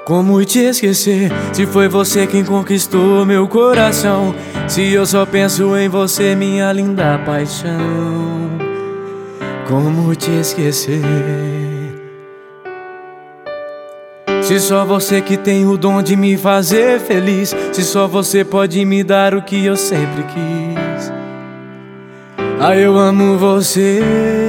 Como te esquecer, se foi você quem conquistou meu coração? Se eu só penso em você, minha linda paixão. Como te esquecer? Se só você que tem o dom de me fazer feliz, se só você pode me dar o que eu sempre quis. Ah, eu amo você.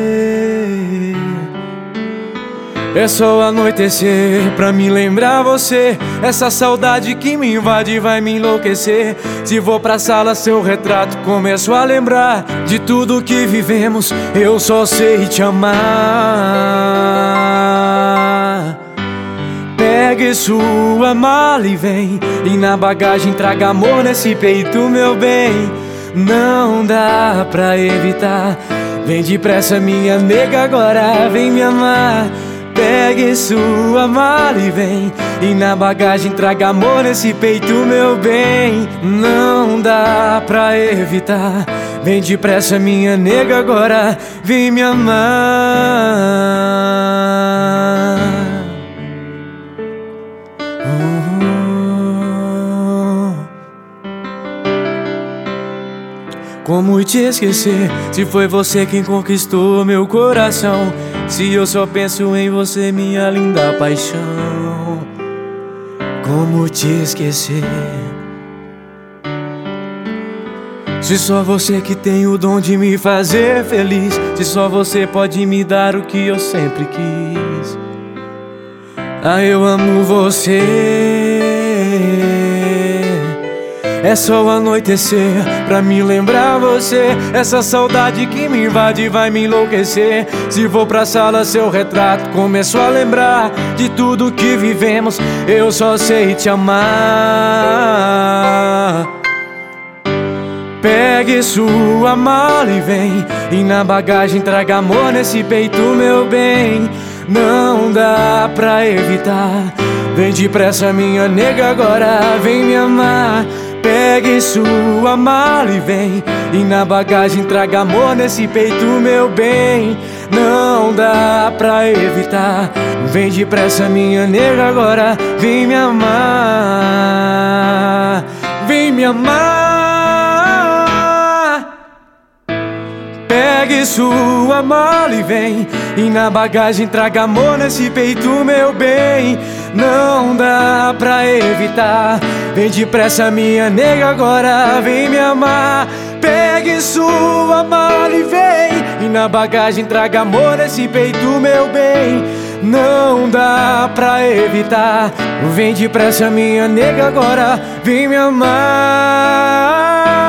É só anoitecer pra me lembrar você. Essa saudade que me invade vai me enlouquecer. Se vou pra sala, seu retrato, começo a lembrar de tudo que vivemos. Eu só sei te amar. Pegue sua mala e vem, e na bagagem traga amor nesse peito, meu bem. Não dá pra evitar. Vem depressa, minha nega, agora vem me amar. Pegue sua mala e vem, e na bagagem traga amor nesse peito, meu bem. Não dá pra evitar. Vem depressa, minha nega, agora vem me amar. Como te esquecer, se foi você quem conquistou meu coração? Se eu só penso em você, minha linda paixão. Como te esquecer? Se só você que tem o dom de me fazer feliz, se só você pode me dar o que eu sempre quis. Ah, eu amo você. É só anoitecer pra me lembrar você. Essa saudade que me invade vai me enlouquecer. Se vou pra sala, seu retrato, começo a lembrar de tudo que vivemos. Eu só sei te amar. Pegue sua mala e vem, e na bagagem traga amor nesse peito, meu bem. Não dá pra evitar. Vem depressa, minha nega, agora vem me amar. Pegue sua mala e vem, e na bagagem traga amor nesse peito, meu bem. Não dá pra evitar. Vem depressa, minha nega, agora vem me amar. Vem me amar. Pegue sua mala e vem, e na bagagem traga amor nesse peito, meu bem. Não dá pra evitar. Vem depressa, minha nega, agora vem me amar. Pegue sua mala e vem, e na bagagem traga amor nesse peito, meu bem. Não dá pra evitar. Vem depressa, minha nega, agora vem me amar.